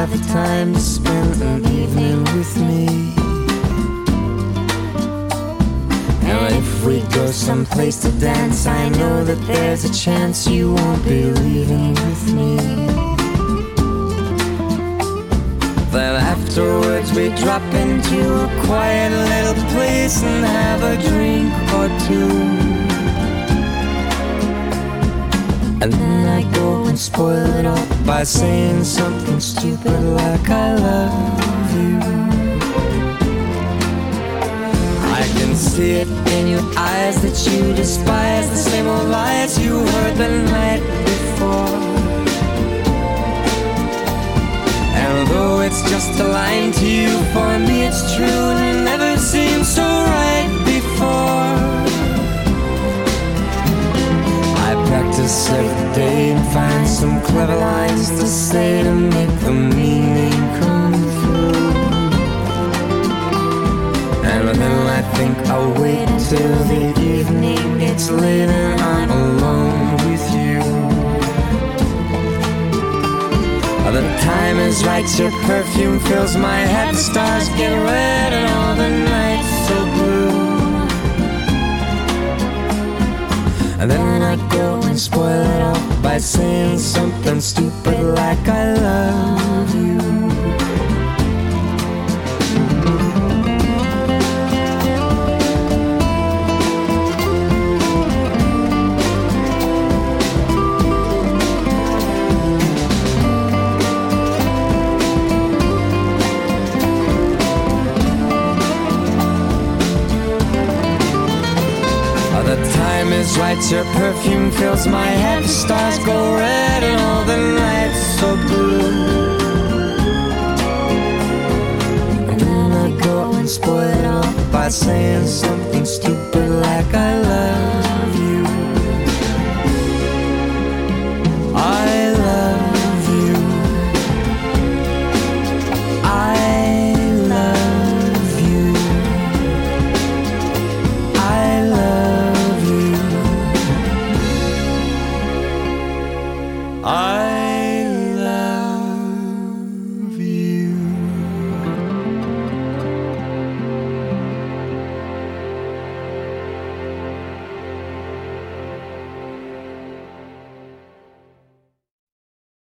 have the time to spend an evening with me. And if we go someplace to dance, I know that there's a chance you won't be leaving with me. Then afterwards we drop into a quiet little place and have a drink or two. And then I go and spoil it all by saying something stupid like I love you. I can see it in your eyes that you despise the same old lies you heard the night before. And though it's just a line to you, for me it's true and it never seemed so right before. I practice every day and find some clever lines to say to make the meaning come through. And then I think I'll wait till the evening gets late and I'm alone with you. The time is right, your perfume fills my head. The stars get red and all the nights so blue. And then I go and spoil it all by saying something stupid like I love you. Right, your perfume fills my head. The stars go red and all the nights so blue. And then I go and spoil it all by saying something stupid